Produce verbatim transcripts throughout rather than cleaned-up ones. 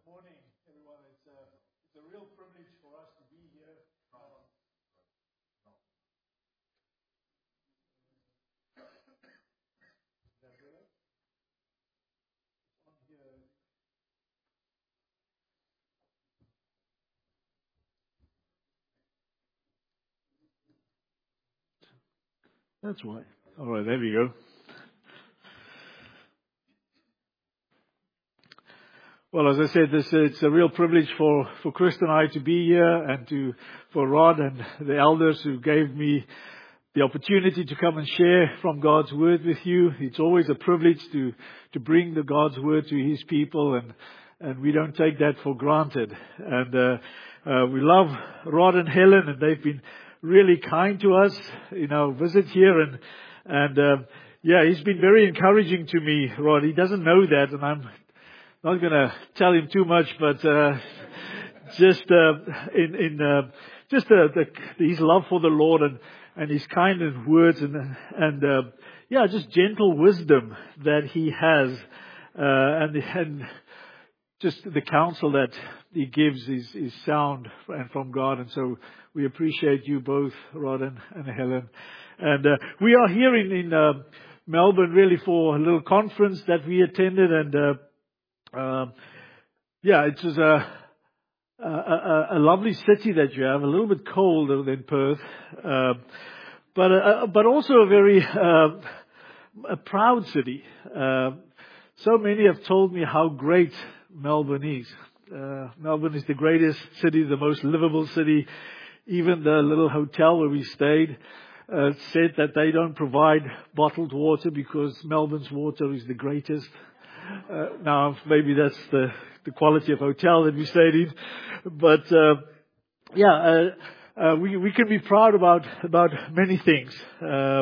morning, everyone. It's a, it's a real privilege for us to be here. Um, is that better? It's on here. That's why. All right, there we go. Well, as I said, this it's a real privilege for, for Chris and I to be here, and to for Rod and the elders who gave me the opportunity to come and share from God's Word with you. It's always a privilege to, to bring the God's Word to His people, and, and we don't take that for granted. And uh, uh, we love Rod and Helen, and they've been really kind to us in our visit here. And, and uh, yeah, he's been very encouraging to me, Rod. He doesn't know that, and I'm not going to tell him too much, but uh, just uh, in, in uh, just uh, the, his love for the Lord, and, and his kind words, and and uh, yeah, just gentle wisdom that he has, uh, and and just the counsel that he gives is, is sound and from God. And so we appreciate you both, Rod and, and Helen. And uh, we are here in, in uh, Melbourne really for a little conference that we attended, and uh, uh, yeah, it was a, a, a, a lovely city that you have, a little bit colder than Perth, uh, but uh, but also a very uh, a proud city. Uh, so many have told me how great Melbourne is. Uh, Melbourne is the greatest city, the most livable city. Even the little hotel where we stayed uh, said that they don't provide bottled water because Melbourne's water is the greatest. Uh, now, maybe that's the, the quality of hotel that we stayed in. But, uh, yeah, uh, uh, we, we can be proud about, about many things. Uh,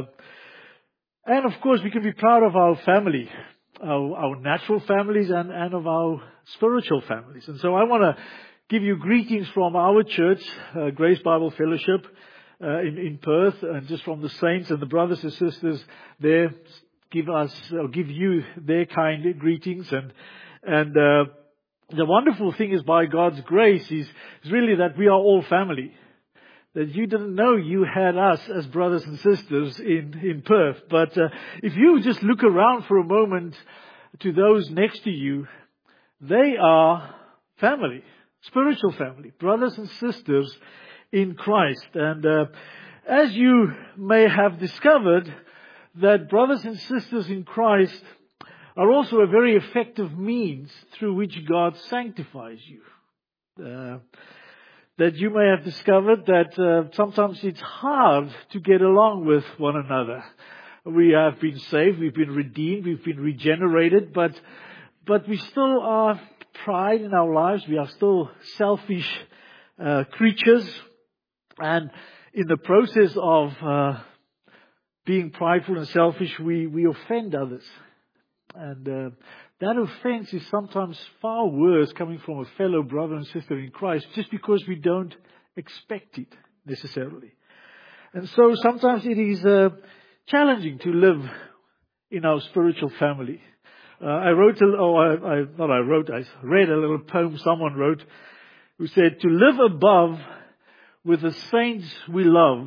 and of course, we can be proud of our family, our, our natural families, and, and of our spiritual families. And so I want to give you greetings from our church, uh, Grace Bible Fellowship, uh, in, in Perth, and just from the saints and the brothers and sisters there. Give us, or give you their kind greetings, and and uh, the wonderful thing is, by God's grace, is, is really that we are all family. That you didn't know you had us as brothers and sisters in in Perth, but uh, if you just look around for a moment to those next to you, they are family, spiritual family, brothers and sisters in Christ. And uh, as you may have discovered, that brothers and sisters in Christ are also a very effective means through which God sanctifies you. Uh, that you may have discovered that uh, sometimes it's hard to get along with one another. We have been saved, we've been redeemed, we've been regenerated, but but we still are pride in our lives. We are still selfish uh, creatures, and in the process of uh, being prideful and selfish, we, we offend others. And uh, that offense is sometimes far worse coming from a fellow brother and sister in Christ, just because we don't expect it necessarily. And so sometimes it is uh, challenging to live in our spiritual family. Uh, I wrote, a, oh, I, I, not I wrote, I read a little poem someone wrote, who said, "To live above with the saints we love,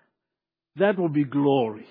that will be glory.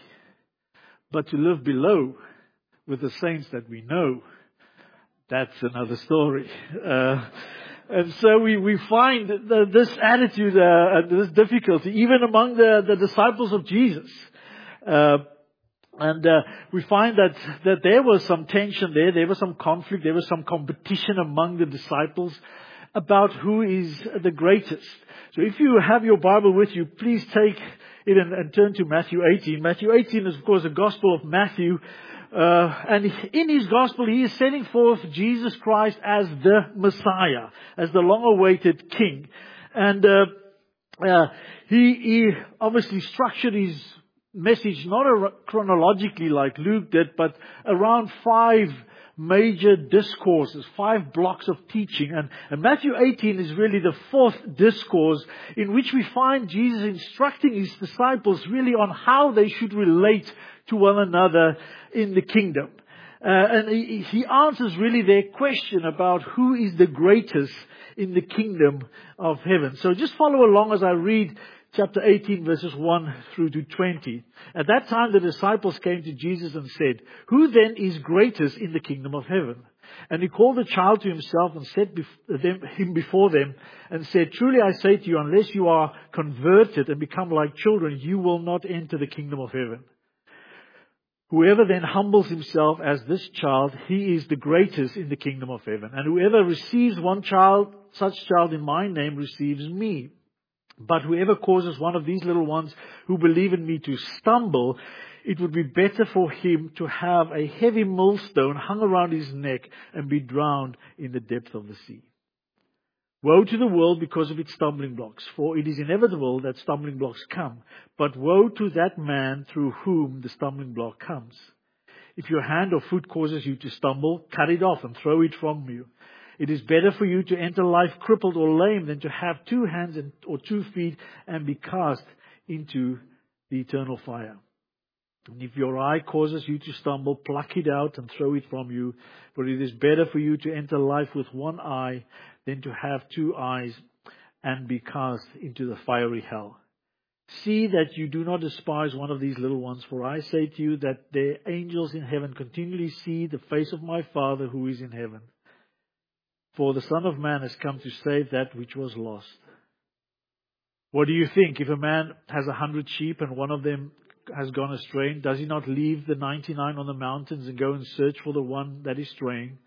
But to live below with the saints that we know, that's another story." Uh, and so we, we find the, this attitude, uh, this difficulty, even among the, the disciples of Jesus. Uh, and uh, we find that, that there was some tension there, there was some conflict, there was some competition among the disciples about who is the greatest. So if you have your Bible with you, please take it and, and turn to Matthew eighteen. Matthew eighteen is, of course, the Gospel of Matthew. Uh, and in his Gospel, he is setting forth Jesus Christ as the Messiah, as the long-awaited King. And uh, uh, he, he obviously structured his message not a, chronologically like Luke did, but around five major discourses, five blocks of teaching. And, and Matthew eighteen is really the fourth discourse in which we find Jesus instructing his disciples really on how they should relate to one another in the kingdom. Uh, and he, he answers really their question about who is the greatest in the kingdom of heaven. So just follow along as I read chapter eighteen, verses one through to twenty. At that time the disciples came to Jesus and said, "Who then is greatest in the kingdom of heaven?" And he called the child to himself and set bef- them, him before them and said, "Truly I say to you, unless you are converted and become like children, you will not enter the kingdom of heaven. Whoever then humbles himself as this child, he is the greatest in the kingdom of heaven. And whoever receives one child, such child in my name, receives me. But whoever causes one of these little ones who believe in me to stumble, it would be better for him to have a heavy millstone hung around his neck and be drowned in the depth of the sea. Woe to the world because of its stumbling blocks, for it is inevitable that stumbling blocks come. But woe to that man through whom the stumbling block comes. If your hand or foot causes you to stumble, cut it off and throw it from you. It is better for you to enter life crippled or lame than to have two hands and, or two feet and be cast into the eternal fire. And if your eye causes you to stumble, pluck it out and throw it from you. For it is better for you to enter life with one eye than to have two eyes and be cast into the fiery hell. See that you do not despise one of these little ones, for I say to you that their angels in heaven continually see the face of my Father who is in heaven. For the Son of Man has come to save that which was lost. What do you think? If a man has a hundred sheep and one of them has gone astray, does he not leave the ninety-nine on the mountains and go and search for the one that is straying?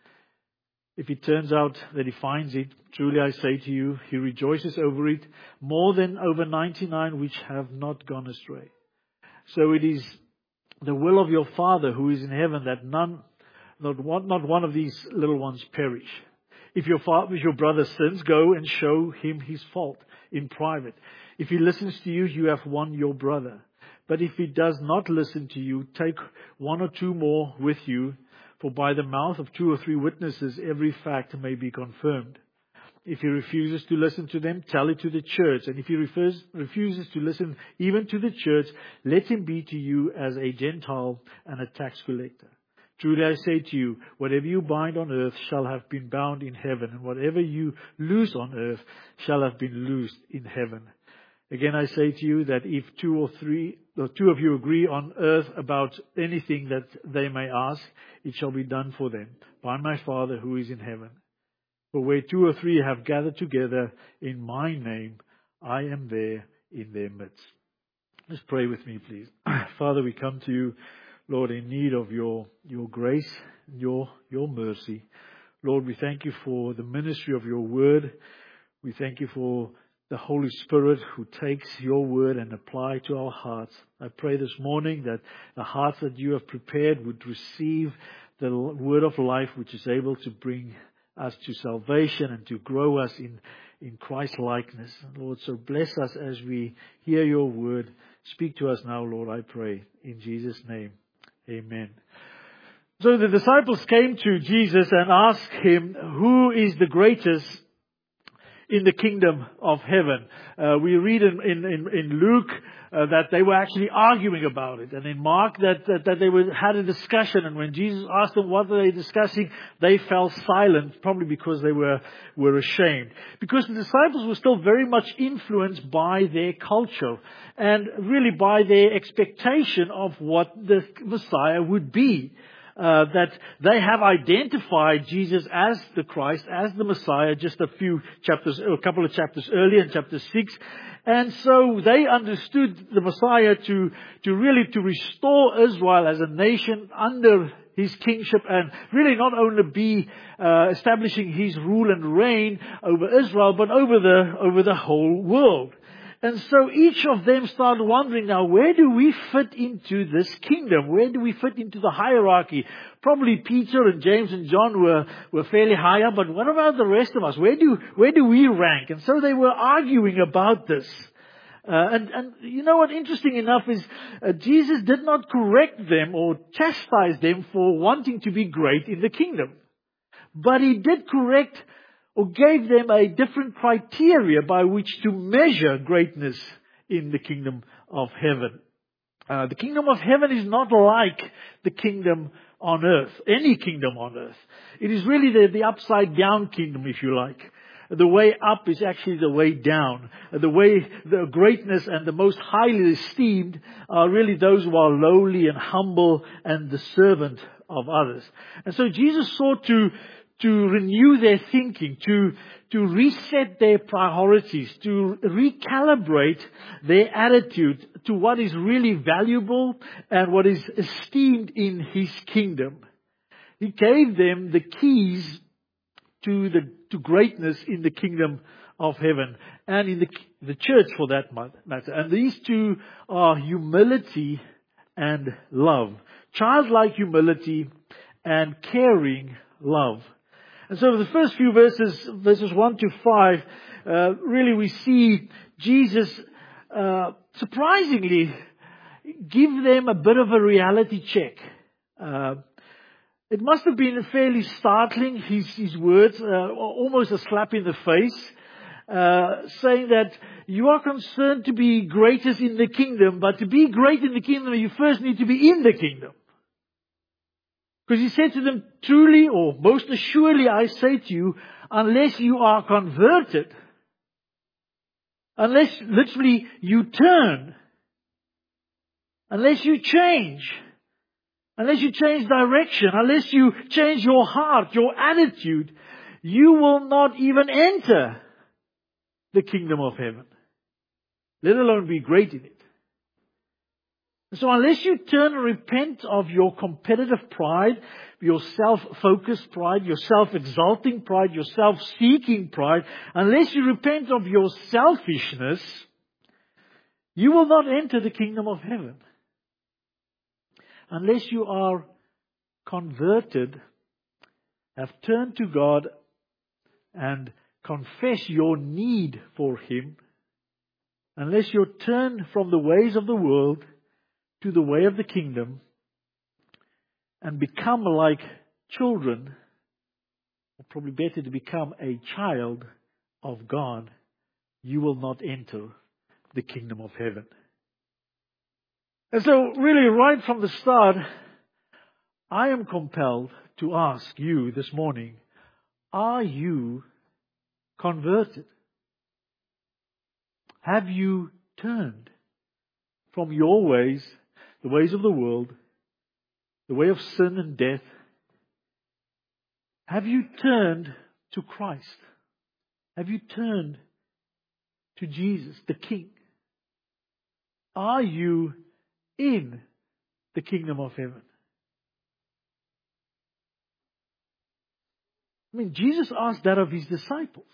If it turns out that he finds it, truly I say to you, he rejoices over it more than over ninety-nine which have not gone astray. So it is the will of your Father who is in heaven that none, not one, not one of these little ones perish. If your father, if your brother sins, go and show him his fault in private. If he listens to you, you have won your brother. But if he does not listen to you, take one or two more with you, for by the mouth of two or three witnesses every fact may be confirmed. If he refuses to listen to them, tell it to the church. And if he refers, refuses to listen even to the church, let him be to you as a Gentile and a tax collector. Truly I say to you, whatever you bind on earth shall have been bound in heaven, and whatever you loose on earth shall have been loosed in heaven. Again, I say to you that if two or three, or two of you agree on earth about anything that they may ask, it shall be done for them by my Father who is in heaven. For where two or three have gathered together in my name, I am there in their midst. Let's pray with me, please. Father, we come to you, Lord, in need of your, your grace, your, your mercy. Lord, we thank you for the ministry of your word. We thank you for the Holy Spirit who takes your word and apply it to our hearts. I pray this morning that the hearts that you have prepared would receive the word of life, which is able to bring us to salvation and to grow us in, in Christ likeness. Lord, so bless us as we hear your word. Speak to us now, Lord, I pray. In Jesus' name, amen. So the disciples came to Jesus and asked him, who is the greatest in the kingdom of heaven? Uh, we read in, in, in, in Luke uh, that they were actually arguing about it. And in Mark that, that, that they were, had a discussion. And when Jesus asked them what were they discussing, they fell silent, probably because they were, were ashamed. Because the disciples were still very much influenced by their culture and really by their expectation of what the Messiah would be. Uh, that they have identified Jesus as the Christ, as the Messiah, just a few chapters, a couple of chapters earlier in chapter six. And so they understood the Messiah to, to really to restore Israel as a nation under his kingship and really not only be uh, establishing his rule and reign over Israel, but over the, over the whole world. And so each of them started wondering, now, where do we fit into this kingdom? Where do we fit into the hierarchy? Probably Peter and James and John were, were fairly high up, but what about the rest of us? Where do, where do we rank? And so they were arguing about this. Uh, and, and you know what, interesting enough is uh, Jesus did not correct them or chastise them for wanting to be great in the kingdom. But he did correct or gave them a different criteria by which to measure greatness in the kingdom of heaven. Uh, the kingdom of heaven is not like the kingdom on earth, any kingdom on earth. It is really the, the upside down kingdom, if you like. The way up is actually the way down. The way, the greatness and the most highly esteemed are really those who are lowly and humble and the servant of others. And so Jesus sought to, to renew their thinking, to, to reset their priorities, to recalibrate their attitude to what is really valuable and what is esteemed in His kingdom. He gave them the keys to the to greatness in the kingdom of heaven and in the the church for that matter. And these two are humility and love. Childlike humility and caring love. And so the first few verses, verses one to five, uh, really we see Jesus uh, surprisingly give them a bit of a reality check. Uh, It must have been fairly startling, his, his words, uh, almost a slap in the face, uh, saying that you are concerned to be greatest in the kingdom, but to be great in the kingdom, you first need to be in the kingdom. Because he said to them, truly or most assuredly I say to you, unless you are converted, unless literally you turn, unless you change, unless you change direction, unless you change your heart, your attitude, you will not even enter the kingdom of heaven, let alone be great in it. So unless you turn and repent of your competitive pride, your self-focused pride, your self-exalting pride, your self-seeking pride, unless you repent of your selfishness, you will not enter the kingdom of heaven. Unless you are converted, have turned to God and confess your need for Him, unless you turn from the ways of the world to the way of the kingdom and become like children, or probably better to become a child of God, you will not enter the kingdom of heaven. And so really right from the start, I am compelled to ask you this morning, are you converted? Have you turned from your ways, the ways of the world, the way of sin and death? Have you turned to Christ? Have you turned to Jesus, the King? Are you in the kingdom of heaven? I mean, Jesus asked that of His disciples.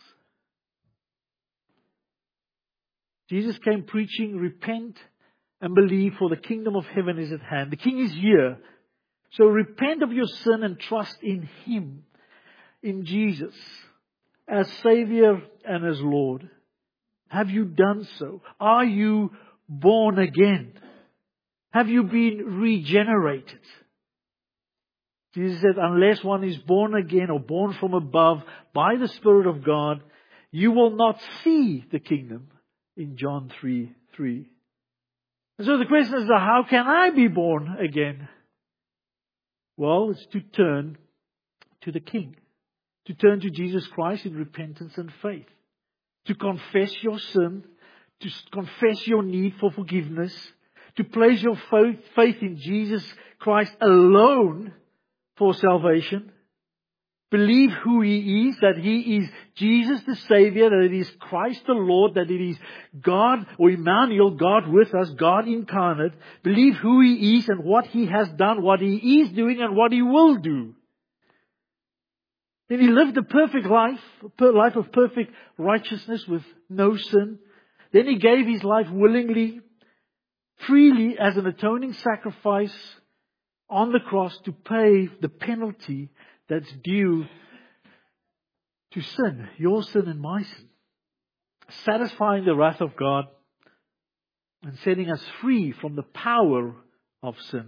Jesus came preaching, repent and believe, for the kingdom of heaven is at hand. The King is here. So repent of your sin and trust in Him, in Jesus, as Savior and as Lord. Have you done so? Are you born again? Have you been regenerated? Jesus said, unless one is born again or born from above by the Spirit of God, you will not see the kingdom, in John three three. And so the question is, how can I be born again? Well, it's to turn to the King. To turn to Jesus Christ in repentance and faith. To confess your sin. To confess your need for forgiveness. To place your faith in Jesus Christ alone for salvation. Believe who He is, that He is Jesus the Savior, that it is Christ the Lord, that it is God, or Emmanuel, God with us, God incarnate. Believe who He is and what He has done, what He is doing and what He will do. Then He lived a perfect life, a life of perfect righteousness with no sin. Then He gave His life willingly, freely as an atoning sacrifice on the cross to pay the penalty that's due to sin, your sin and my sin. Satisfying the wrath of God and setting us free from the power of sin.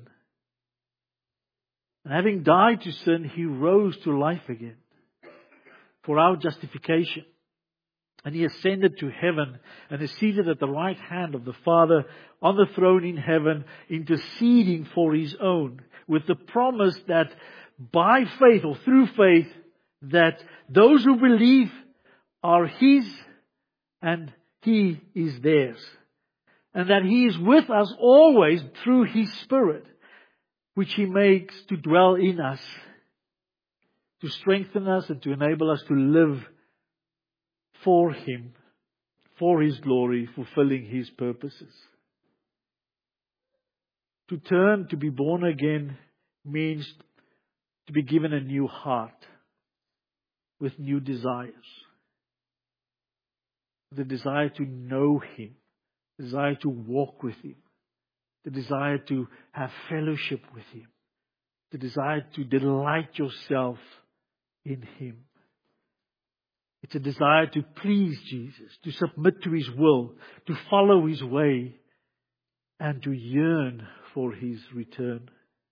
And having died to sin, He rose to life again for our justification. And He ascended to heaven and is seated at the right hand of the Father on the throne in heaven, interceding for His own, with the promise that by faith or through faith, that those who believe are His and He is theirs. And that He is with us always through His Spirit, which He makes to dwell in us, to strengthen us and to enable us to live for Him, for His glory, fulfilling His purposes. To turn, to be born again, means to be given a new heart with new desires. The desire to know Him, the desire to walk with Him, the desire to have fellowship with Him, the desire to delight yourself in Him. It's a desire to please Jesus, to submit to His will, to follow His way, and to yearn for His return.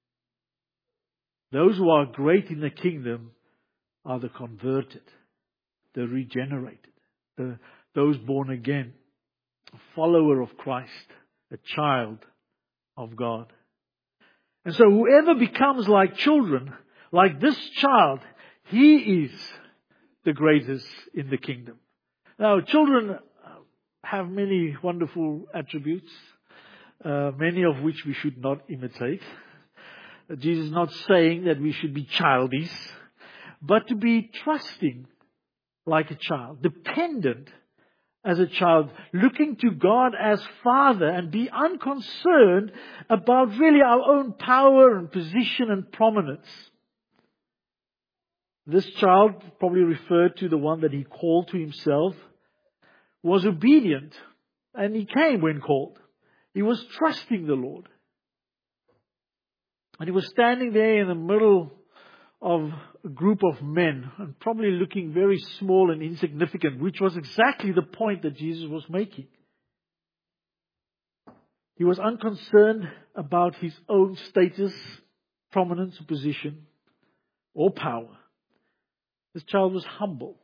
Those who are great in the kingdom are the converted, the regenerated, the, those born again, a follower of Christ, a child of God. And so whoever becomes like children, like this child, he is the greatest in the kingdom. Now, children have many wonderful attributes, uh, many of which we should not imitate. Jesus is not saying that we should be childish, but to be trusting like a child, dependent as a child, looking to God as Father, and be unconcerned about really our own power and position and prominence. This child, probably referred to the one that He called to Himself, was obedient, and he came when called. He was trusting the Lord. And he was standing there in the middle of a group of men, and probably looking very small and insignificant, which was exactly the point that Jesus was making. He was unconcerned about his own status, prominence, position, or power. This child was humble.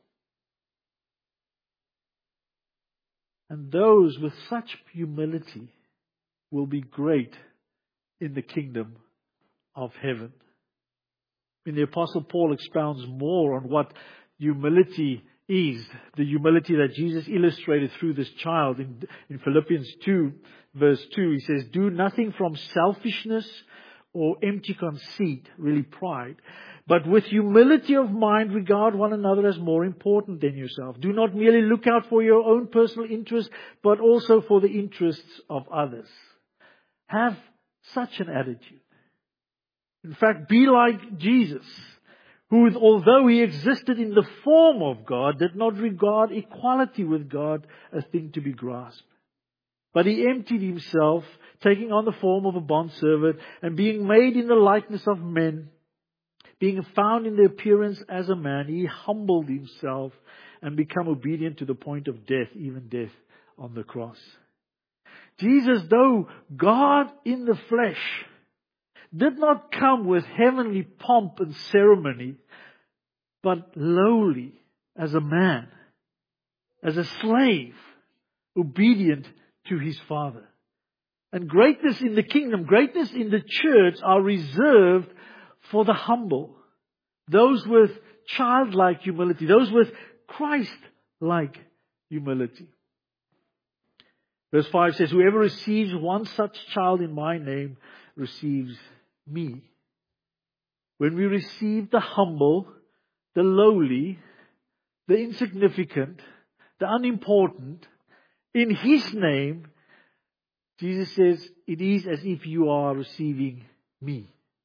And those with such humility will be great in the kingdom of heaven. And the Apostle Paul expounds more on what humility is, the humility that Jesus illustrated through this child. In, in Philippians two, verse two, he says, "Do nothing from selfishness or empty conceit," really pride, "but with humility of mind regard one another as more important than yourself. Do not merely look out for your own personal interests, but also for the interests of others." Have such an attitude. In fact, be like Jesus, who, although He existed in the form of God, did not regard equality with God a thing to be grasped. But He emptied Himself, taking on the form of a bondservant, and being made in the likeness of men, being found in the appearance as a man, He humbled Himself and became obedient to the point of death, even death on the cross. Jesus, though God in the flesh, did not come with heavenly pomp and ceremony, but lowly as a man, as a slave, obedient to His Father. And greatness in the kingdom, greatness in the church are reserved for the humble, those with childlike humility, those with Christ-like humility. Verse five says, "Whoever receives one such child in my name receives me." When we receive the humble, the lowly, the insignificant, the unimportant, in His name, Jesus says, it is as if you are receiving me.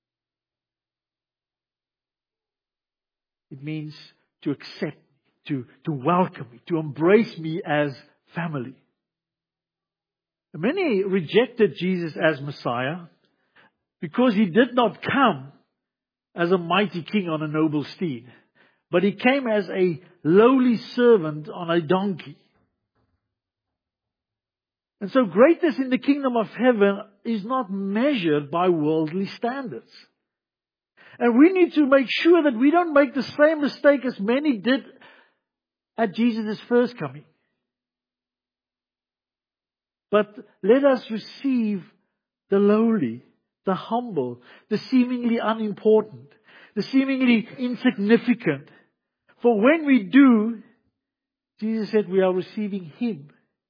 It means to accept, to, to welcome me, to embrace me as family. Many rejected Jesus as Messiah because He did not come as a mighty king on a noble steed, but He came as a lowly servant on a donkey. And so greatness in the kingdom of heaven is not measured by worldly standards. And we need to make sure that we don't make the same mistake as many did at Jesus' first coming. But let us receive the lowly, the humble, the seemingly unimportant, the seemingly insignificant. For when we do, Jesus said we are receiving Him.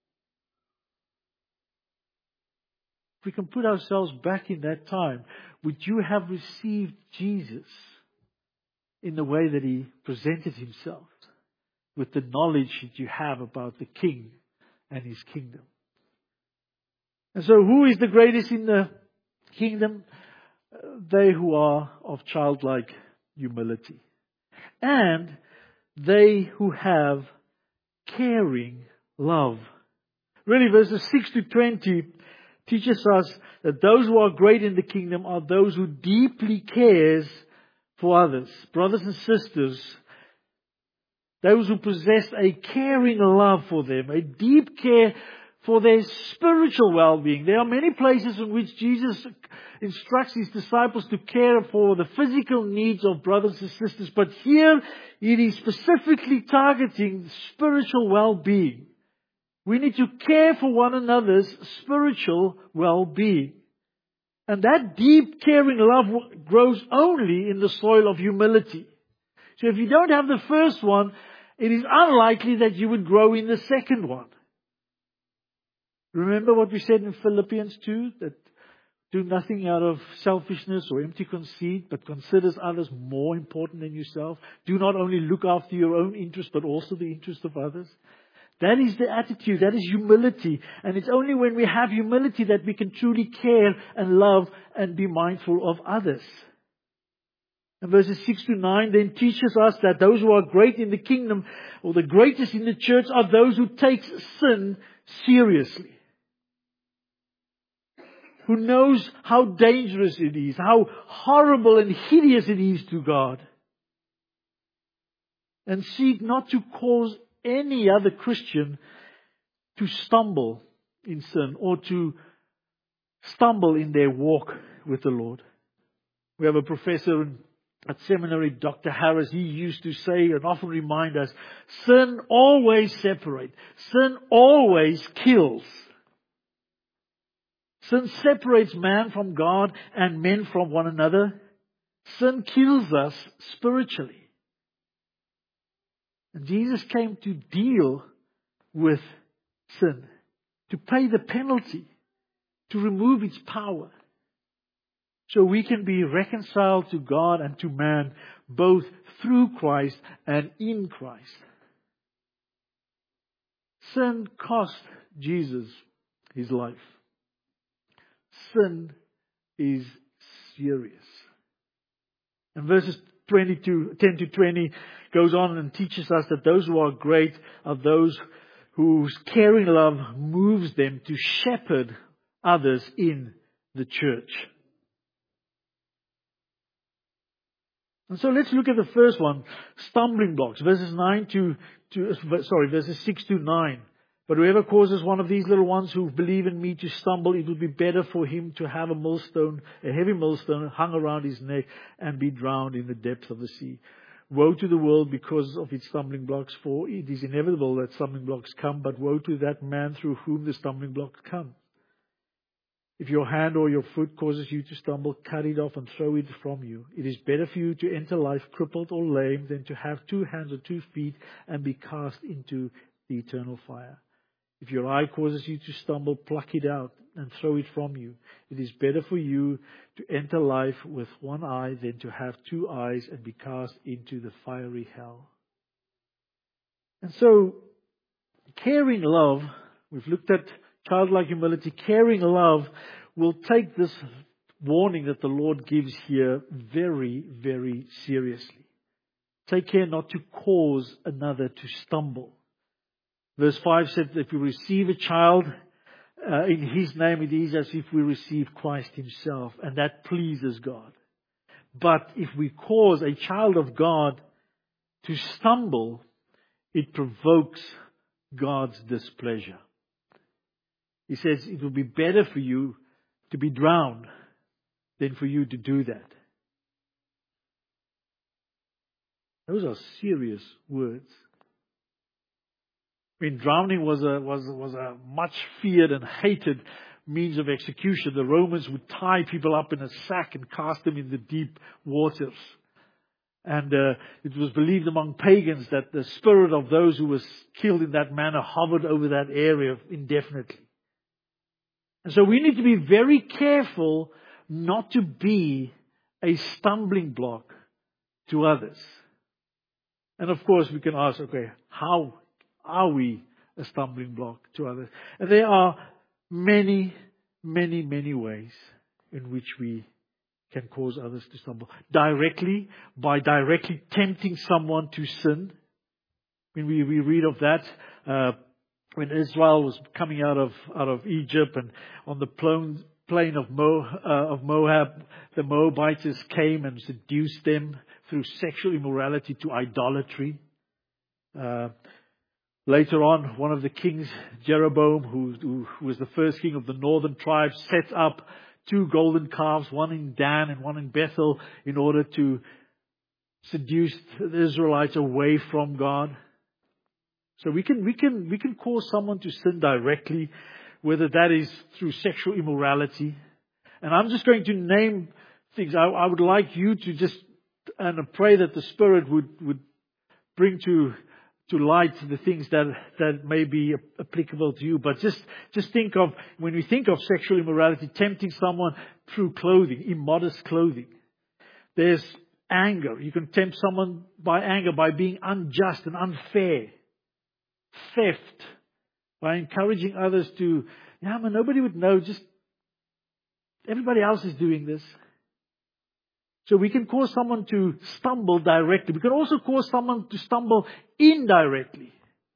If we can put ourselves back in that time, would you have received Jesus in the way that He presented Himself, with the knowledge that you have about the King and His kingdom? And so who is the greatest in the kingdom? They who are of childlike humility. And they who have caring love. Really, verses six to twenty teaches us that those who are great in the kingdom are those who deeply cares for others. Brothers and sisters, those who possess a caring love for them, a deep care for their spiritual well-being. There are many places in which Jesus instructs His disciples to care for the physical needs of brothers and sisters, but here it is specifically targeting spiritual well-being. We need to care for one another's spiritual well-being. And that deep caring love grows only in the soil of humility. So if you don't have the first one, it is unlikely that you would grow in the second one. Remember what we said in Philippians two? That do nothing out of selfishness or empty conceit, but considers others more important than yourself. Do not only look after your own interest, but also the interest of others. That is the attitude. That is humility. And it's only when we have humility that we can truly care and love and be mindful of others. And verses six to nine then teaches us that those who are great in the kingdom, or the greatest in the church, are those who take sin seriously. Who knows how dangerous it is, how horrible and hideous it is to God. And seek not to cause any other Christian to stumble in sin or to stumble in their walk with the Lord. We have a professor at seminary, Doctor Harris. He used to say and often remind us, sin always separates. Sin always kills. Sin separates man from God and men from one another. Sin kills us spiritually. And Jesus came to deal with sin, to pay the penalty, to remove its power, so we can be reconciled to God and to man, both through Christ and in Christ. Sin cost Jesus His life. Sin is serious. And verses twenty-two, ten to twenty goes on and teaches us that those who are great are those whose caring love moves them to shepherd others in the church. And so let's look at the first one, stumbling blocks, verses nine to, to sorry, verses six to nine. But whoever causes one of these little ones who believe in me to stumble, it would be better for him to have a millstone, a heavy millstone hung around his neck and be drowned in the depths of the sea. Woe to the world because of its stumbling blocks, for it is inevitable that stumbling blocks come, but woe to that man through whom the stumbling blocks come. If your hand or your foot causes you to stumble, cut it off and throw it from you. It is better for you to enter life crippled or lame than to have two hands or two feet and be cast into the eternal fire. If your eye causes you to stumble, pluck it out and throw it from you. It is better for you to enter life with one eye than to have two eyes and be cast into the fiery hell. And so, caring love, we've looked at childlike humility. Caring love will take this warning that the Lord gives here very, very seriously. Take care not to cause another to stumble. Verse five said that if we receive a child uh, in His name, it is as if we receive Christ Himself, and that pleases God. But if we cause a child of God to stumble, it provokes God's displeasure. He says it will be better for you to be drowned than for you to do that. Those are serious words. When drowning was a, was, was a much feared and hated means of execution, the Romans would tie people up in a sack and cast them in the deep waters. And uh, it was believed among pagans that the spirit of those who was killed in that manner hovered over that area indefinitely. And so we need to be very careful not to be a stumbling block to others. And of course we can ask, okay, how are we a stumbling block to others? And there are many, many, many ways in which we can cause others to stumble. Directly, by directly tempting someone to sin. When we, we read of that, uh, when Israel was coming out of out of Egypt and on the plain, plain of, Mo, uh, of Moab, the Moabites came and seduced them through sexual immorality to idolatry. Uh, later on, one of the kings, Jeroboam, who, who, who was the first king of the northern tribes, set up two golden calves, one in Dan and one in Bethel, in order to seduce the Israelites away from God. So we can we can we can cause someone to sin directly, whether that is through sexual immorality. And I'm just going to name things. I, I would like you to just and pray that the Spirit would would bring to to light the things that, that may be applicable to you. But just, just think of, when we think of sexual immorality, tempting someone through clothing, immodest clothing. There's anger. You can tempt someone by anger, by being unjust and unfair. Theft. By encouraging others to, yeah, but nobody would know, just everybody else is doing this. So we can cause someone to stumble directly. We can also cause someone to stumble indirectly.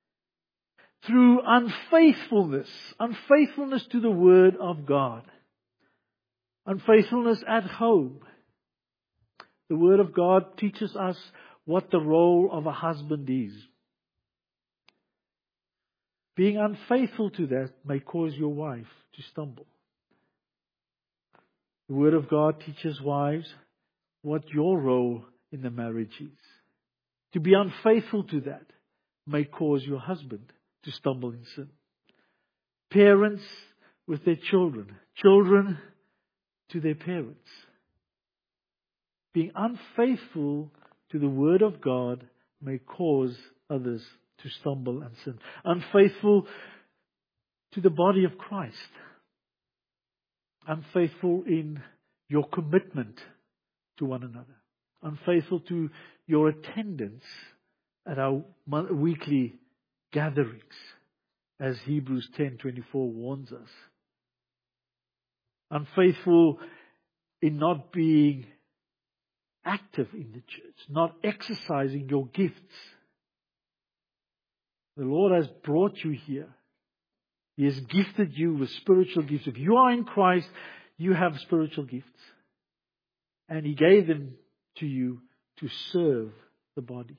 Through unfaithfulness. Unfaithfulness to the Word of God. Unfaithfulness at home. The Word of God teaches us what the role of a husband is. Being unfaithful to that may cause your wife to stumble. The Word of God teaches wives what your role in the marriage is. To be unfaithful to that may cause your husband to stumble in sin. Parents with their children. Children to their parents. Being unfaithful to the Word of God may cause others to stumble and sin. Unfaithful to the body of Christ. Unfaithful in your commitment to one another. Unfaithful to your attendance at our weekly gatherings, as Hebrews ten twenty-four warns us. Unfaithful in not being active in the church, not exercising your gifts. The Lord has brought you here. He has gifted you with spiritual gifts. If you are in Christ, you have spiritual gifts. And He gave them to you to serve the body.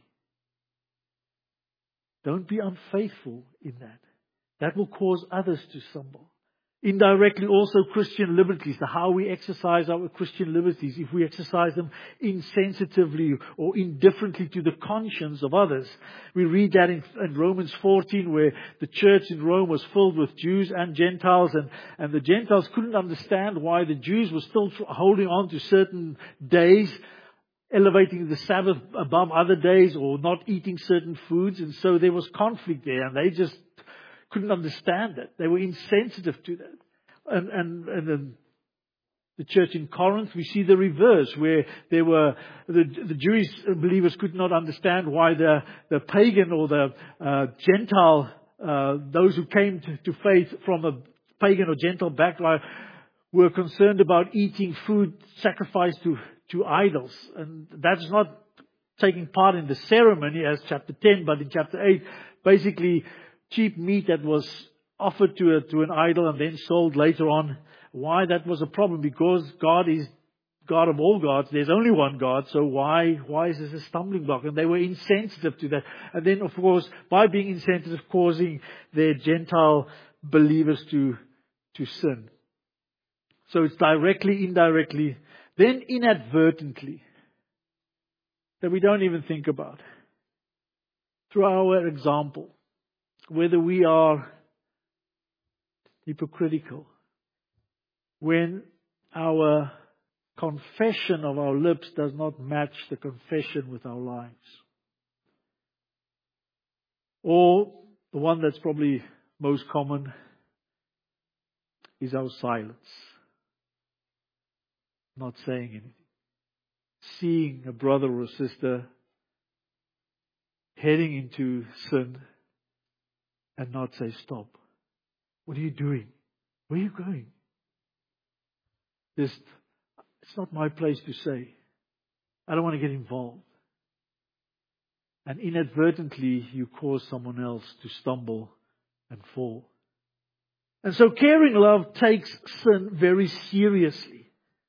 Don't be unfaithful in that. That will cause others to stumble. Indirectly also Christian liberties, the how we exercise our Christian liberties, if we exercise them insensitively or indifferently to the conscience of others. We read that in, in Romans fourteen, where the church in Rome was filled with Jews and Gentiles, and, and the Gentiles couldn't understand why the Jews were still holding on to certain days, elevating the Sabbath above other days, or not eating certain foods, and so there was conflict there, and they just couldn't understand that. They were insensitive to that. And, and, and then the church in Corinth, we see the reverse, where there were the, the Jewish believers could not understand why the, the pagan or the uh, Gentile, uh, those who came to, to faith from a pagan or Gentile background, were concerned about eating food sacrificed to, to idols. And that's not taking part in the ceremony as chapter ten, but in chapter eight, basically cheap meat that was offered to a, to an idol and then sold later on. Why that was a problem? Because God is God of all gods. There's only one God. So why why is this a stumbling block? And they were insensitive to that. And then, of course, by being insensitive, causing their Gentile believers to to sin. So it's directly, indirectly, then inadvertently, that we don't even think about. Through our example. whether we are hypocritical, when our confession of our lips does not match the confession with our lives. Or the one that's probably most common is our silence. Not saying anything. Seeing a brother or a sister heading into sin and not say, stop. What are you doing? Where are you going? This, it's not my place to say. I don't want to get involved. And inadvertently, you cause someone else to stumble and fall. And so caring love takes sin very seriously.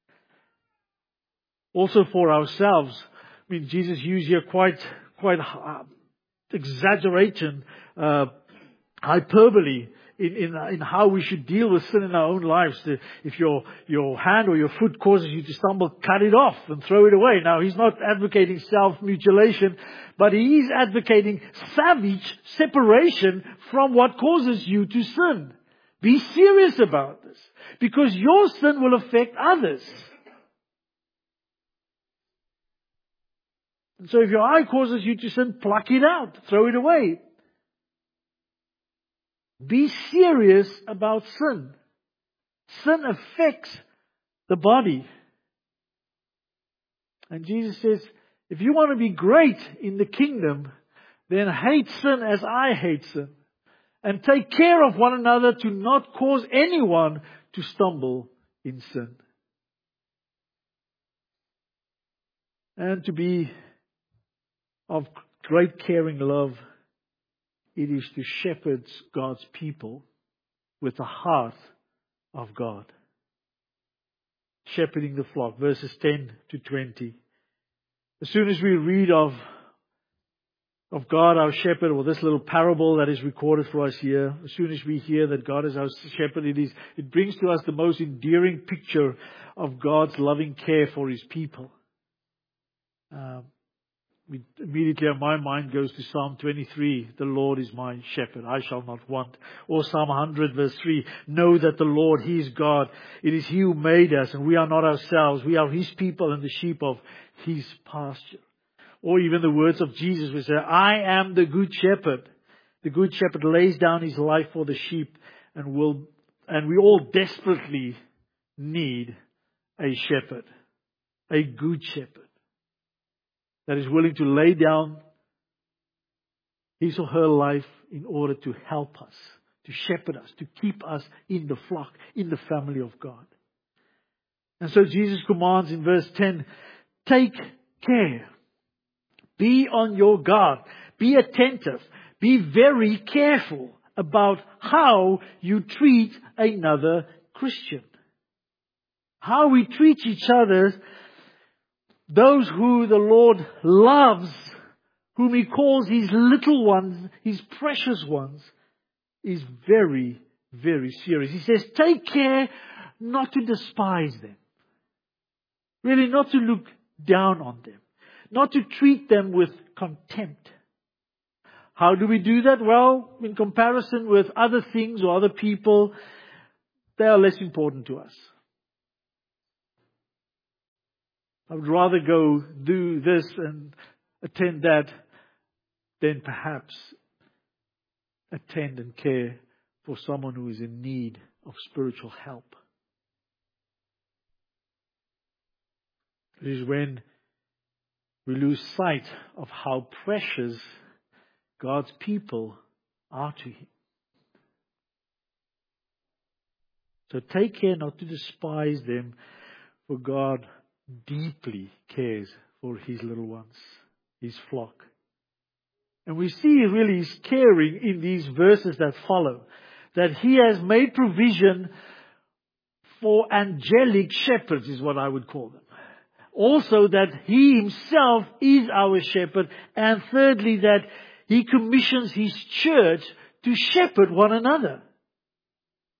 Also for ourselves. I mean, Jesus used here quite, quite uh, exaggeration, uh, hyperbole in, in, in how we should deal with sin in our own lives. If your, your hand or your foot causes you to stumble, cut it off and throw it away. Now, he's not advocating self-mutilation, but he is advocating savage separation from what causes you to sin. Be serious about this, because your sin will affect others. And so if your eye causes you to sin, pluck it out, throw it away. Be serious about sin. Sin affects the body. And Jesus says, if you want to be great in the kingdom, then hate sin as I hate sin. And take care of one another to not cause anyone to stumble in sin. And to be of great caring love, it is to shepherd God's people with the heart of God. Shepherding the flock, verses ten to twenty. As soon as we read of, of God our shepherd, or this little parable that is recorded for us here, as soon as we hear that God is our shepherd, it is, it brings to us the most endearing picture of God's loving care for His people. Um, We, immediately my mind goes to Psalm twenty-three. The Lord is my shepherd, I shall not want. Or Psalm one hundred verse three. Know that the Lord, He is God. It is He who made us, and we are not ourselves. We are His people and the sheep of His pasture. Or even the words of Jesus which say, I am the good shepherd. The good shepherd lays down his life for the sheep, and will, and we all desperately need a shepherd. A good shepherd. That is willing to lay down his or her life in order to help us, to shepherd us, to keep us in the flock, in the family of God. And so Jesus commands in verse ten, take care. Be on your guard. Be attentive. Be very careful about how you treat another Christian. How we treat each other. Those who the Lord loves, whom He calls His little ones, His precious ones, is very, very serious. He says, take care not to despise them. Really not to look down on them. Not to treat them with contempt. How do we do that? Well, in comparison with other things or other people, they are less important to us. I would rather go do this and attend that than perhaps attend and care for someone who is in need of spiritual help. It is when we lose sight of how precious God's people are to Him. So take care not to despise them, for God deeply cares for His little ones, His flock. And we see really His caring in these verses that follow. That He has made provision for angelic shepherds, is what I would call them. Also that He Himself is our shepherd. And thirdly, that He commissions His church to shepherd one another.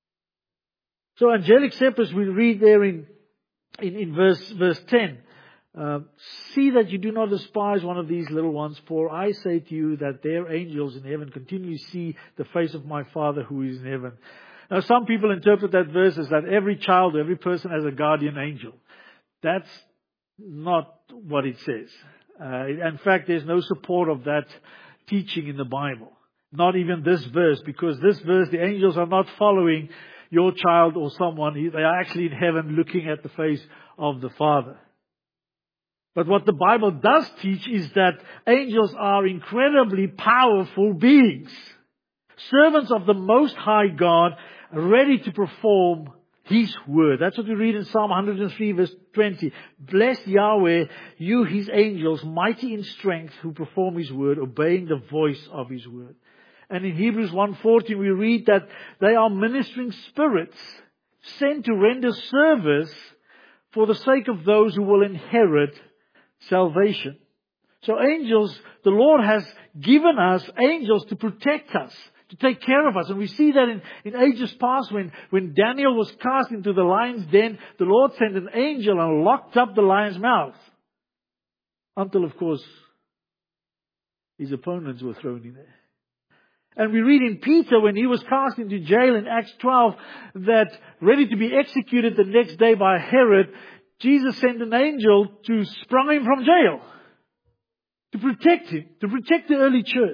So angelic shepherds we read there in, in, in verse, verse ten. Uh, see that you do not despise one of these little ones, for I say to you that their angels in heaven continually see the face of my Father who is in heaven. Now, some people interpret that verse as that every child, every person has a guardian angel. That's not what it says. Uh, in fact, there's no support of that teaching in the Bible. Not even this verse, because this verse, the angels are not following your child or someone. They are actually in heaven looking at the face of the Father. But what the Bible does teach is that angels are incredibly powerful beings. Servants of the Most High God, ready to perform His word. That's what we read in Psalm one hundred three verse twenty. Bless Yahweh, you His angels, mighty in strength, who perform His word, obeying the voice of His word. And in Hebrews one fourteen we read that they are ministering spirits sent to render service for the sake of those who will inherit salvation. So angels, the Lord has given us angels to protect us, to take care of us. And we see that in, in ages past when, when Daniel was cast into the lion's den, the Lord sent an angel and locked up the lion's mouth. Until, of course, his opponents were thrown in there. And we read in Peter when he was cast into jail in Acts twelve that ready to be executed the next day by Herod, Jesus sent an angel to sprung him from jail. To protect him. To protect the early church.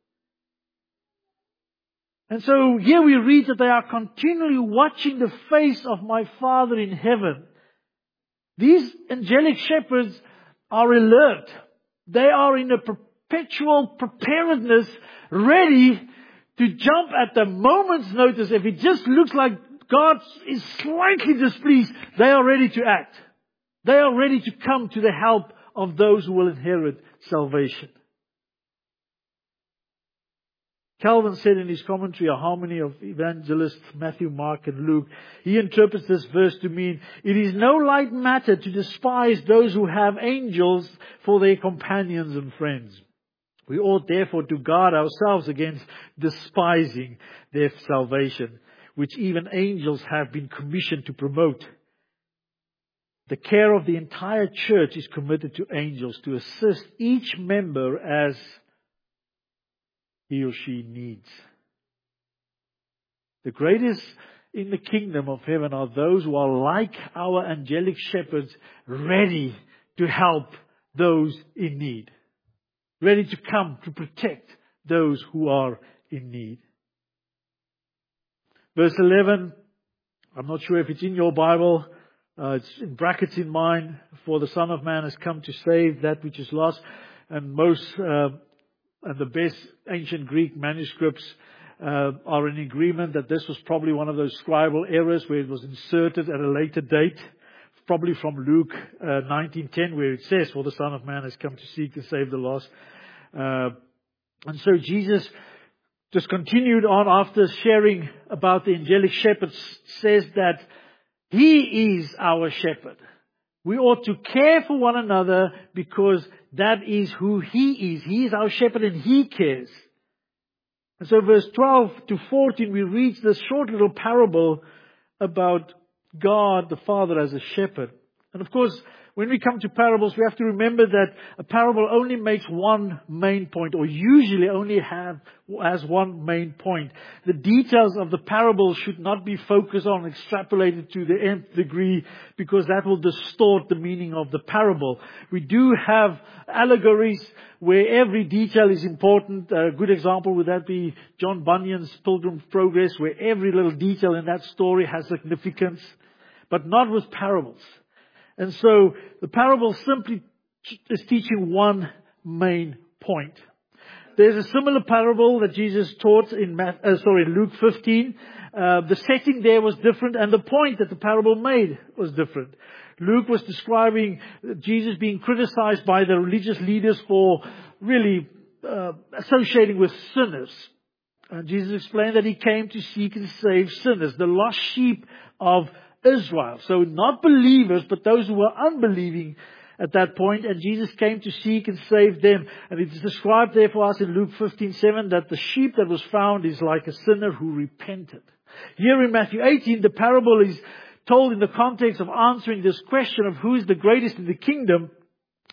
And so here we read that they are continually watching the face of my Father in heaven. These angelic shepherds are alert. They are in a perpetual preparedness, ready to jump at the moment's notice. If it just looks like God is slightly displeased, they are ready to act. They are ready to come to the help of those who will inherit salvation. Calvin said in his commentary, A Harmony of Evangelists Matthew, Mark and Luke, he interprets this verse to mean, it is no light matter to despise those who have angels for their companions and friends. We ought therefore to guard ourselves against despising their salvation, which even angels have been commissioned to promote. The care of the entire church is committed to angels to assist each member as he or she needs. The greatest in the kingdom of heaven are those who are like our angelic shepherds, ready to help those in need. Ready to come to protect those who are in need. Verse eleven, I'm not sure if it's in your Bible. Uh, it's in brackets in mine. For the Son of Man has come to save that which is lost. And most, uh, and the best ancient Greek manuscripts uh, are in agreement that this was probably one of those scribal errors where it was inserted at a later date. Probably from Luke uh, nineteen ten, where it says, for the Son of Man has come to seek and save the lost. Uh, and so Jesus just continued on after sharing about the angelic shepherds, says that He is our shepherd. We ought to care for one another because that is who He is. He is our shepherd and He cares. And so verse twelve to fourteen, we read this short little parable about God the Father as a shepherd. And of course, when we come to parables, we have to remember that a parable only makes one main point, or usually only have as one main point. The details of the parable should not be focused on, extrapolated to the nth degree, because that will distort the meaning of the parable. We do have allegories where every detail is important. A good example would that be John Bunyan's Pilgrim's Progress, where every little detail in that story has significance, but not with parables. And so the parable simply is teaching one main point. There's a similar parable that Jesus taught in Math, uh, sorry, Luke fifteen. Uh, the setting there was different, and the point that the parable made was different. Luke was describing Jesus being criticized by the religious leaders for really uh, associating with sinners. And Jesus explained that He came to seek and save sinners, the lost sheep of Israel. So not believers, but those who were unbelieving at that point. And Jesus came to seek and save them. And it is described there for us in Luke fifteen seven that the sheep that was found is like a sinner who repented. Here in Matthew eighteen, the parable is told in the context of answering this question of who is the greatest in the kingdom.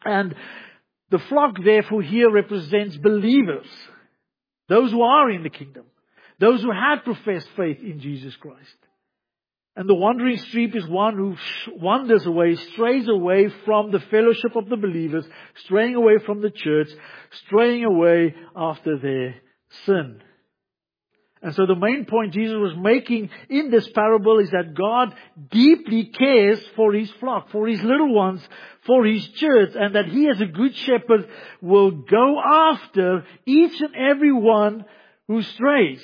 And the flock, therefore, here represents believers. Those who are in the kingdom. Those who had professed faith in Jesus Christ. And the wandering sheep is one who wanders away, strays away from the fellowship of the believers, straying away from the church, straying away after their sin. And so the main point Jesus was making in this parable is that God deeply cares for His flock, for His little ones, for His church, and that He as a good shepherd will go after each and every one who strays,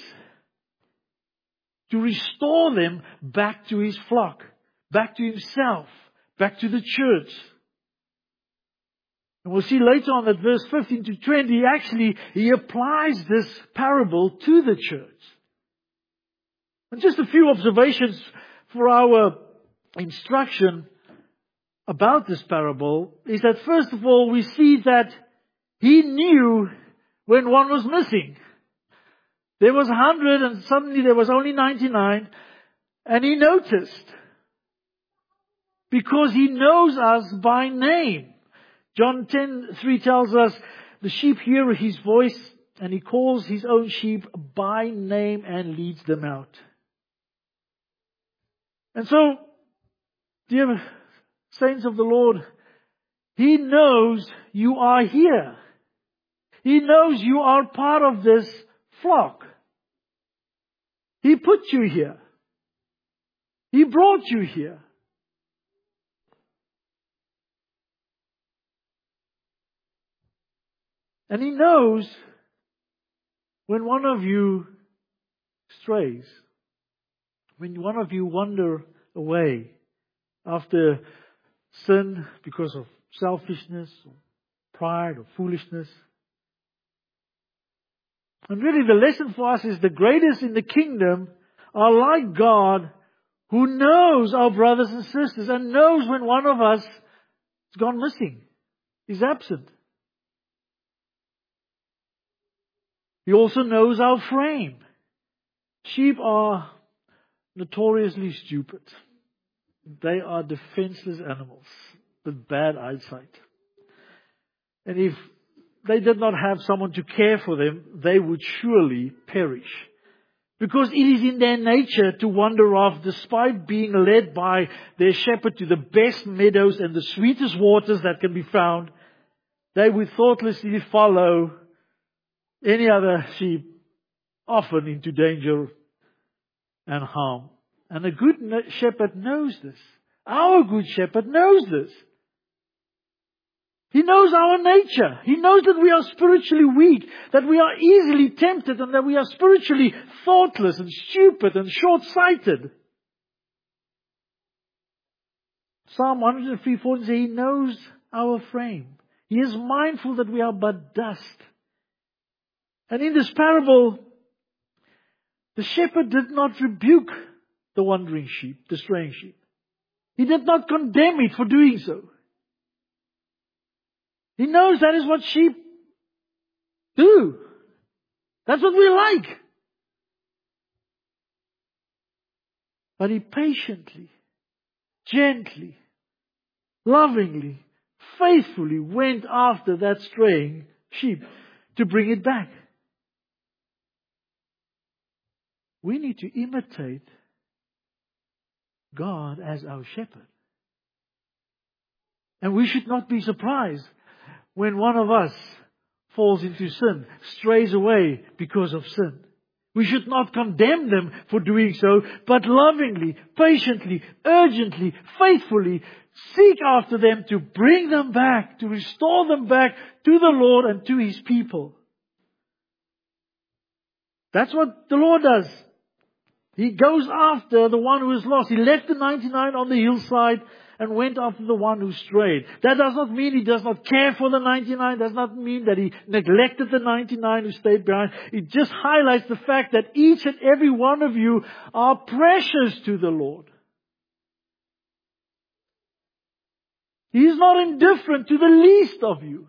to restore them back to His flock, back to Himself, back to the church. And we'll see later on that verse fifteen to twenty, actually, He applies this parable to the church. And just a few observations for our instruction about this parable is that first of all, we see that He knew when one was missing. There was a hundred and suddenly there was only ninety-nine. And He noticed. Because He knows us by name. John ten three tells us, the sheep hear His voice and He calls His own sheep by name and leads them out. And so, dear saints of the Lord, He knows you are here. He knows you are part of this flock. He put you here. He brought you here. And He knows when one of you strays, when one of you wander away after sin because of selfishness, or pride, or foolishness. And really the lesson for us is the greatest in the kingdom are like God, who knows our brothers and sisters and knows when one of us has gone missing, is absent. He also knows our frame. Sheep are notoriously stupid. They are defenseless animals with bad eyesight. And if they did not have someone to care for them, they would surely perish. Because it is in their nature to wander off despite being led by their shepherd to the best meadows and the sweetest waters that can be found. They would thoughtlessly follow any other sheep, often into danger and harm. And a good shepherd knows this. Our good shepherd knows this. He knows our nature. He knows that we are spiritually weak, that we are easily tempted, and that we are spiritually thoughtless and stupid and short-sighted. Psalm one hundred three four says He knows our frame. He is mindful that we are but dust. And in this parable, the shepherd did not rebuke the wandering sheep, the straying sheep. He did not condemn it for doing so. He knows that is what sheep do. That's what we like. But He patiently, gently, lovingly, faithfully went after that straying sheep to bring it back. We need to imitate God as our shepherd. And we should not be surprised when one of us falls into sin, strays away because of sin. We should not condemn them for doing so, but lovingly, patiently, urgently, faithfully seek after them to bring them back, to restore them back to the Lord and to His people. That's what the Lord does. He goes after the one who is lost. He left the ninety-nine on the hillside and went after the one who strayed. That does not mean He does not care for the ninety-nine. Does not mean that He neglected the ninety-nine who stayed behind. It just highlights the fact that each and every one of you are precious to the Lord. He is not indifferent to the least of you.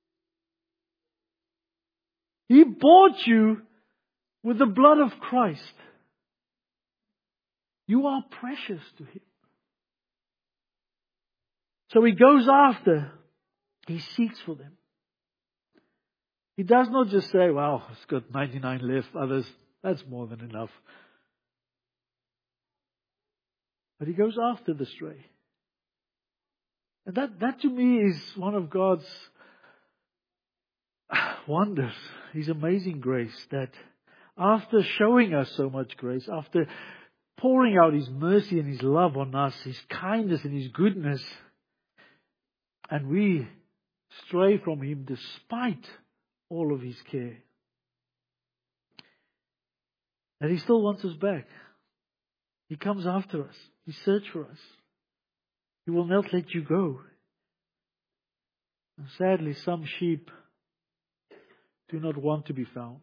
He bought you with the blood of Christ. You are precious to Him. So He goes after He seeks for them. He does not just say, well, it's got ninety-nine left, others, that's more than enough. But He goes after the stray. And that, that to me is one of God's wonders, His amazing grace, that after showing us so much grace, after pouring out His mercy and His love on us, His kindness and His goodness, and we stray from Him despite all of His care, that He still wants us back. He comes after us. He searches for us. He will not let you go. And sadly, some sheep do not want to be found.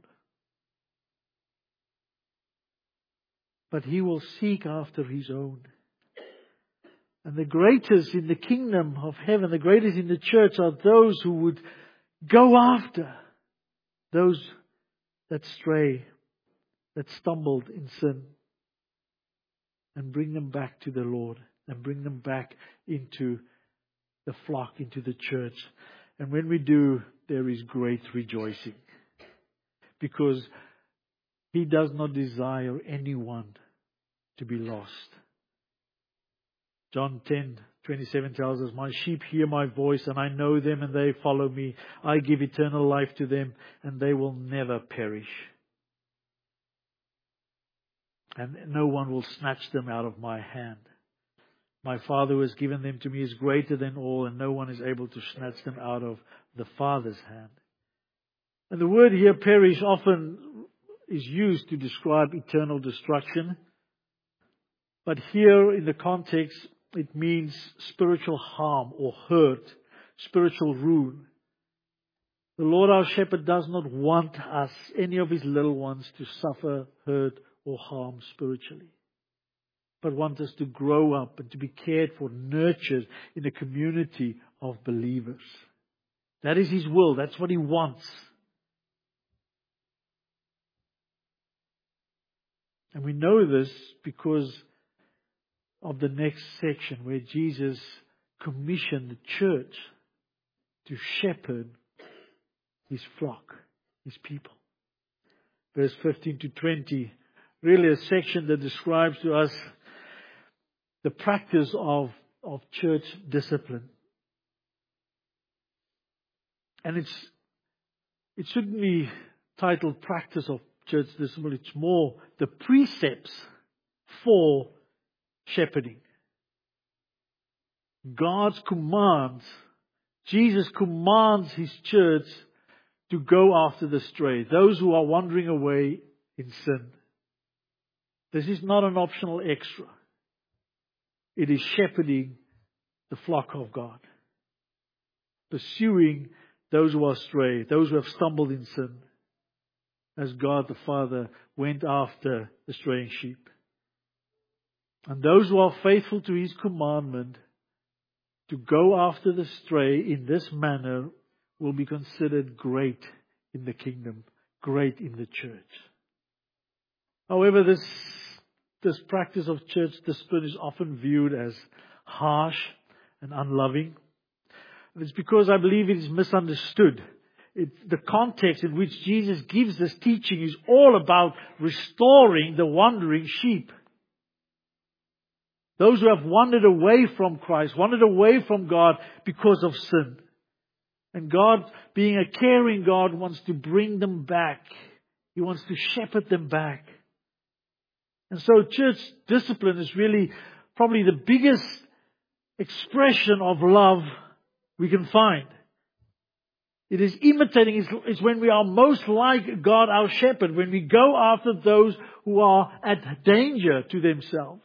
But He will seek after His own. And the greatest in the kingdom of heaven, the greatest in the church, are those who would go after those that stray, that stumbled in sin, and bring them back to the Lord, and bring them back into the flock, into the church. And when we do, there is great rejoicing. Because He does not desire anyone to be lost. John ten twenty-seven tells us, my sheep hear my voice, and I know them, and they follow me. I give eternal life to them, and they will never perish. And no one will snatch them out of my hand. My Father who has given them to me is greater than all, and no one is able to snatch them out of the Father's hand. And the word here, perish, often is used to describe eternal destruction. But here in the context, it means spiritual harm or hurt, spiritual ruin. The Lord our shepherd does not want us, any of His little ones, to suffer, hurt, or harm spiritually, but wants us to grow up and to be cared for, nurtured in a community of believers. That is His will. That's what He wants. And we know this because of the next section where Jesus commissioned the church to shepherd His flock, His people. Verse fifteen to twenty, really a section that describes to us the practice of, of church discipline. And it's it shouldn't be titled practice of church discipline. It's more the precepts for shepherding. God's commands. Jesus commands His church to go after the stray, those who are wandering away in sin. This is not an optional extra. It is shepherding the flock of God. Pursuing those who are stray, those who have stumbled in sin, as God the Father went after the straying sheep. And those who are faithful to His commandment to go after the stray in this manner will be considered great in the kingdom, great in the church. However, this, this practice of church discipline is often viewed as harsh and unloving. And it's because I believe it is misunderstood. It, the context in which Jesus gives this teaching is all about restoring the wandering sheep. Those who have wandered away from Christ, wandered away from God because of sin. And God, being a caring God, wants to bring them back. He wants to shepherd them back. And so church discipline is really probably the biggest expression of love we can find. It is imitating, it's, it's when we are most like God our shepherd, when we go after those who are at danger to themselves.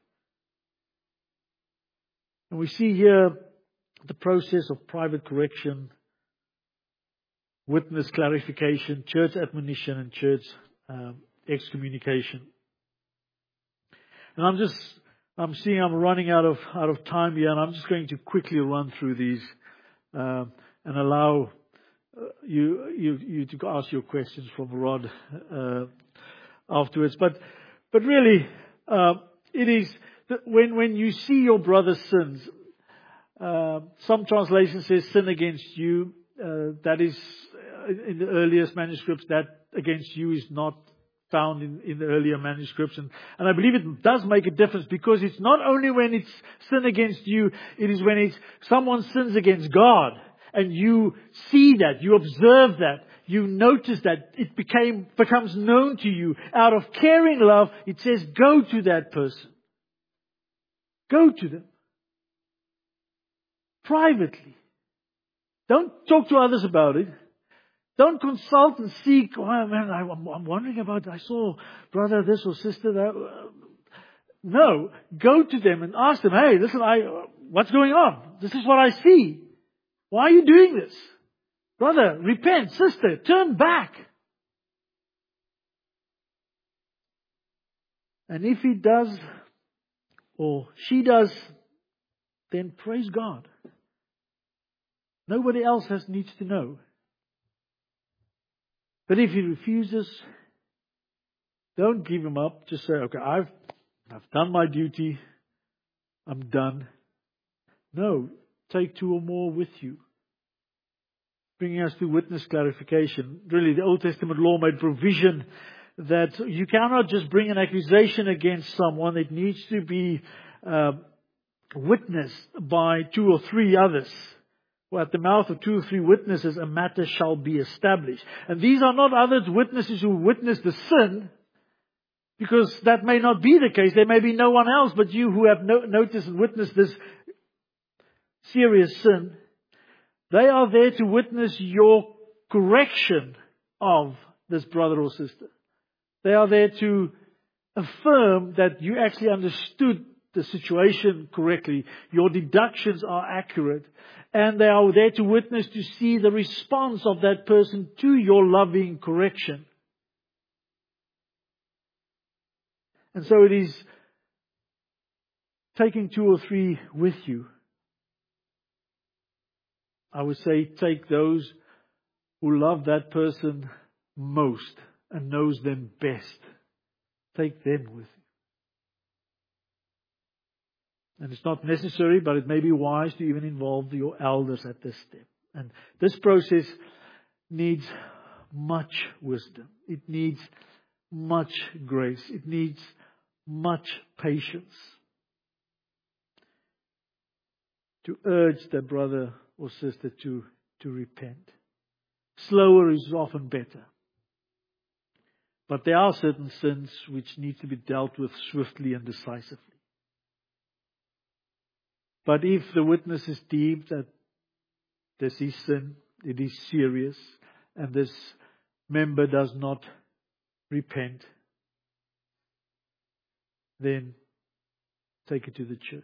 And we see here the process of private correction, witness clarification, church admonition, and church um, excommunication. And I'm just, I'm seeing I'm running out of out of time here, and I'm just going to quickly run through these uh, and allow uh, you you you to ask your questions from Rod uh, afterwards. But but really, uh, it is that when when you see your brother's sins, Uh, some translation says sin against you. Uh, that is, uh, in the earliest manuscripts, that against you is not found in, in the earlier manuscripts. And, and I believe it does make a difference, because it's not only when it's sin against you, it is when it's someone sins against God. And you see that, you observe that, you notice that, it became becomes known to you. Out of caring love, it says, go to that person. Go to them. Privately. Don't talk to others about it. Don't consult and seek, oh man, I, I'm, I'm wondering about, I saw brother this or sister that. No, go to them and ask them, hey, listen, I, what's going on? This is what I see. Why are you doing this? Brother, repent. Sister, turn back. And if he does, or she does, then praise God. Nobody else has needs to know. But if he refuses, don't give him up. Just say, okay, I've, I've done my duty. I'm done. No, take two or more with you. Bringing us to witness clarification. Really, the Old Testament law made provision that you cannot just bring an accusation against someone. It needs to be uh, witnessed by two or three others. For at the mouth of two or three witnesses, a matter shall be established. And these are not other witnesses who witness the sin, because that may not be the case. There may be no one else but you who have no- noticed and witnessed this serious sin. They are there to witness your correction of this brother or sister. They are there to affirm that you actually understood the situation correctly. Your deductions are accurate. And they are there to witness, to see the response of that person to your loving correction. And so it is taking two or three with you. I would say take those who love that person most and knows them best. Take them with you. And it's not necessary, but it may be wise to even involve your elders at this step. And this process needs much wisdom. It needs much grace. It needs much patience. To urge that brother or sister to, to repent. Slower is often better. But there are certain sins which need to be dealt with swiftly and decisively. But if the witness is deemed that this is sin, it is serious, and this member does not repent, then take it to the church.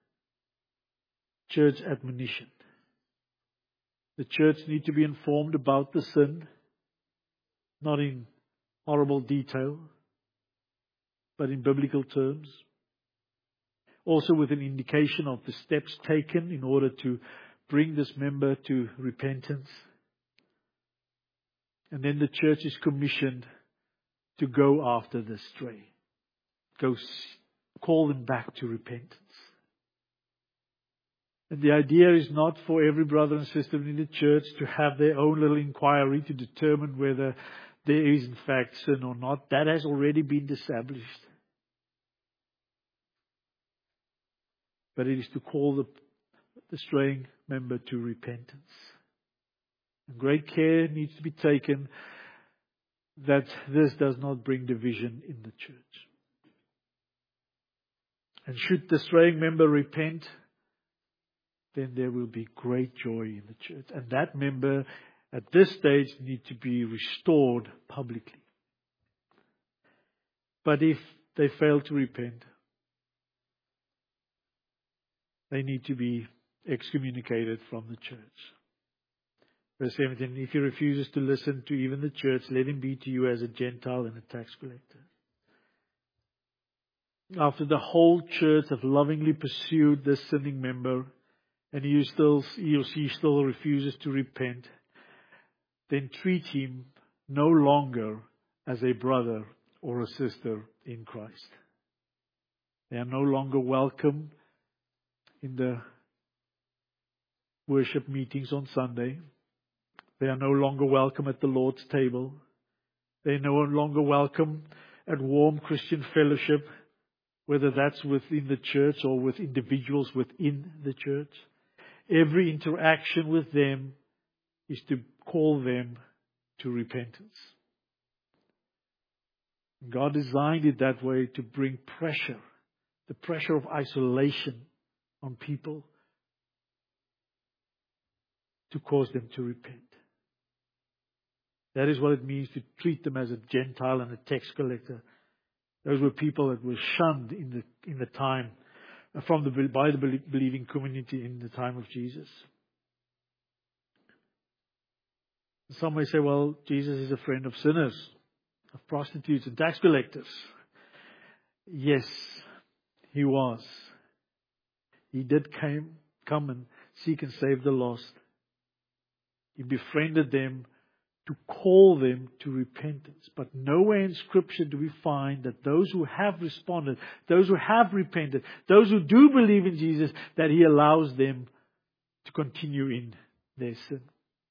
Church admonition. The church need to be informed about the sin, not in horrible detail, but in biblical terms. Also with an indication of the steps taken in order to bring this member to repentance. And then the church is commissioned to go after the stray. Go call them back to repentance. And the idea is not for every brother and sister in the church to have their own little inquiry to determine whether there is in fact sin or not. That has already been established. But it is to call the, the straying member to repentance. And great care needs to be taken that this does not bring division in the church. And should the straying member repent, then there will be great joy in the church. And that member at this stage needs to be restored publicly. But if they fail to repent, they need to be excommunicated from the church. Verse seventeen, if he refuses to listen to even the church, let him be to you as a Gentile and a tax collector. After the whole church have lovingly pursued this sinning member, and he, still, he or she still refuses to repent, then treat him no longer as a brother or a sister in Christ. They are no longer welcome in the worship meetings on Sunday. They are no longer welcome at the Lord's table. They are no longer welcome at warm Christian fellowship, whether that's within the church or with individuals within the church. Every interaction with them is to call them to repentance. God designed it that way to bring pressure, the pressure of isolation on people, to cause them to repent. That is what it means to treat them as a Gentile and a tax collector. Those were people that were shunned in the in the time from the by the believing community in the time of Jesus. Some may say, well, Jesus is a friend of sinners, of prostitutes and tax collectors. Yes, He was. He did came, come and seek and save the lost. He befriended them to call them to repentance. But nowhere in Scripture do we find that those who have responded, those who have repented, those who do believe in Jesus, that He allows them to continue in their sin.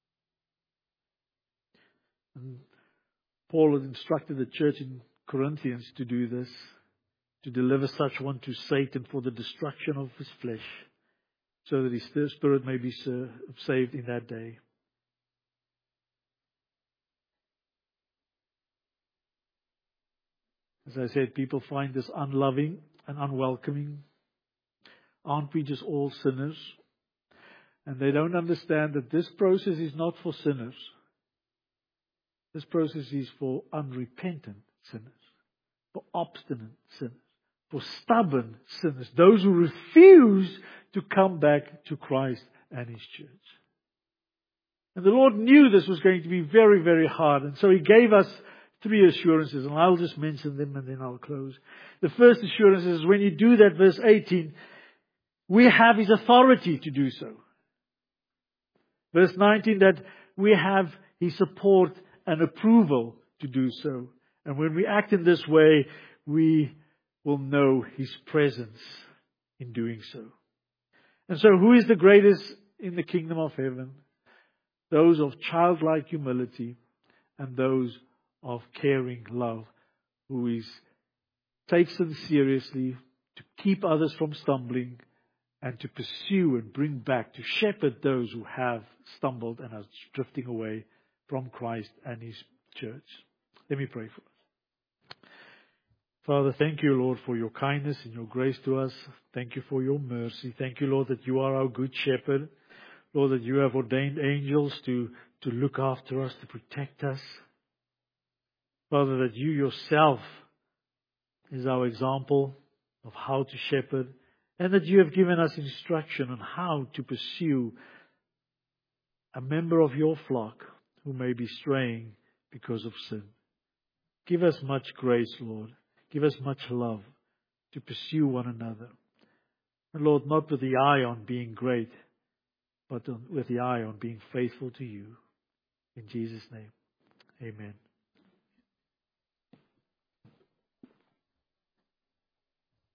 And Paul had instructed the church in Corinthians to do this, to deliver such one to Satan for the destruction of his flesh, so that his spirit may be saved in that day. As I said, people find this unloving and unwelcoming. Aren't we just all sinners? And they don't understand that this process is not for sinners. This process is for unrepentant sinners, for obstinate sinners, for stubborn sinners, those who refuse to come back to Christ and His church. And the Lord knew this was going to be very, very hard. And so He gave us three assurances, and I'll just mention them and then I'll close. The first assurance is when you do that, verse eighteen, we have His authority to do so. Verse nineteen, that we have His support and approval to do so. And when we act in this way, we will know His presence in doing so. And so who is the greatest in the kingdom of heaven? Those of childlike humility and those of caring love, who is takes them seriously, to keep others from stumbling, and to pursue and bring back, to shepherd those who have stumbled and are drifting away from Christ and His church. Let me pray for us. Father, thank you, Lord, for your kindness and your grace to us. Thank you for your mercy. Thank you, Lord, that you are our good shepherd. Lord, that you have ordained angels to, to look after us, to protect us. Father, that you yourself is our example of how to shepherd, and that you have given us instruction on how to pursue a member of your flock who may be straying because of sin. Give us much grace, Lord. Give us much love to pursue one another. And Lord, not with the eye on being great, but with the eye on being faithful to you. In Jesus' name, amen.